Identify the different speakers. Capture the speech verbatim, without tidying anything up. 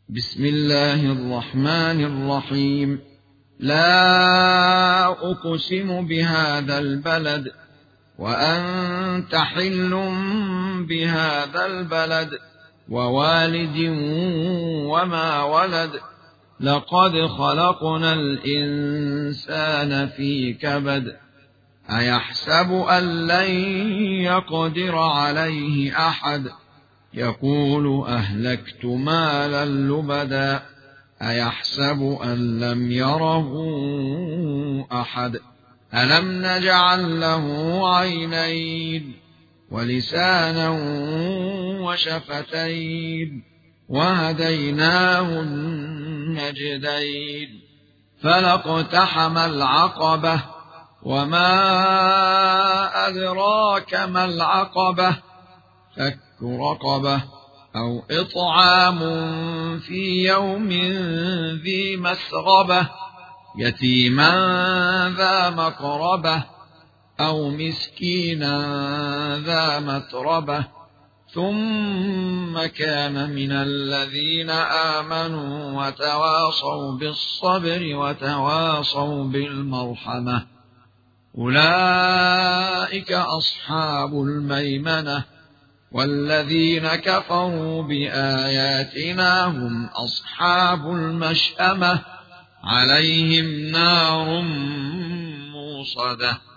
Speaker 1: بسم الله الرحمن الرحيم. لا أقسم بهذا البلد وأنت حل بهذا البلد ووالد وما ولد. لقد خلقنا الإنسان في كبد. أيحسب أن لن يقدر عليه أحد. يقول أهلكت مالا لبدا. أيحسب أن لم يره أحد. ألم نجعل له عينين ولسانا وشفتين وهديناه النجدين. فلاقتحم العقبة وما أدراك ما العقبة. فك رقبة أو إطعام في يوم ذي مسغبة يتيما ذا مقربة أو مسكينا ذا متربة ثم كان من الذين آمنوا وتواصوا بالصبر وتواصوا بالمرحمة. أولئك أصحاب الميمنة. والذين كفروا بآياتنا هم أصحاب المشأمة. عليهم نار موصدة.